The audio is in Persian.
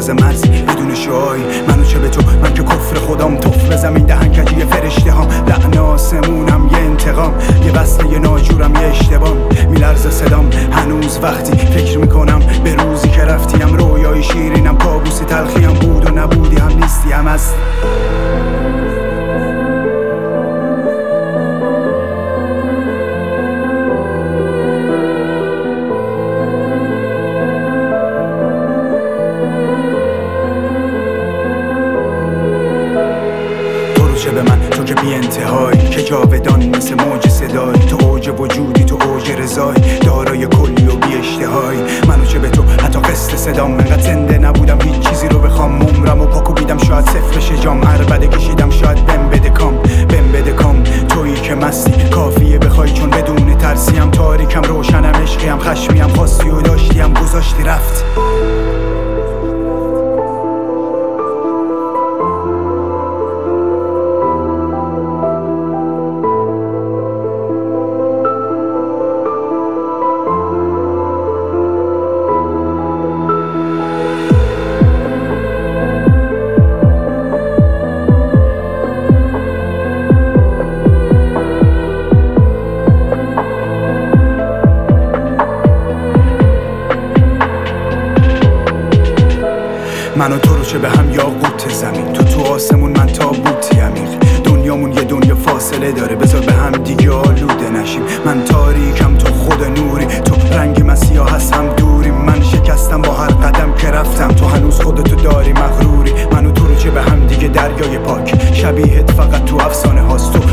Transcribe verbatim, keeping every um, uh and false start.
تازه مرزی بدون شعایی. منو چه به تو، من که کفر خودم، طفل زمین دهن کجی فرشته هم، لعن آسمونم یه انتقام، یه وصله یه ناجورم یه اشتبام. میلرزه صدام هنوز وقتی فکر میکنم به روزی که رفتیم. رویای شیرینم کابوسی تلخیم بود و نبودی، هم نیستی هم هست. چه به من تو که بی انتهایی، که جاودان مثل موج صدای تو، اوج وجودی تو اوج رضای، دارای کلی و بی اشتهایی. منو چه به تو، حتی قسط صدام انقدر زنده نبودم هیچ چیزی رو بخوام. عمرم و پاکو بیدم شاید صفر بشه جام، عربده کشیدم شاید بم بده کام بم بده کام. تویی که مستی کافیه بخوای، چون بدون ترسیم تاریکم روشنم، عشقیم خشمیم، خواستی و داشتیم گذاشتی رفت. من و تو رو چه به هم یاقوت زمین، تو تو آسمون من تابوتی عمیق. دنیامون یه دنیا فاصله داره، بذار به هم دیگه آلوده نشیم. من تاریکم تو خود نوری، تو رنگ من سیاه هست هم دوری. من شکستم با هر قدم که رفتم، تو هنوز خودتو داری مغروری. من و تو رو چه به هم دیگه دریای پاک، شبیهت فقط تو افسانه هاست. تو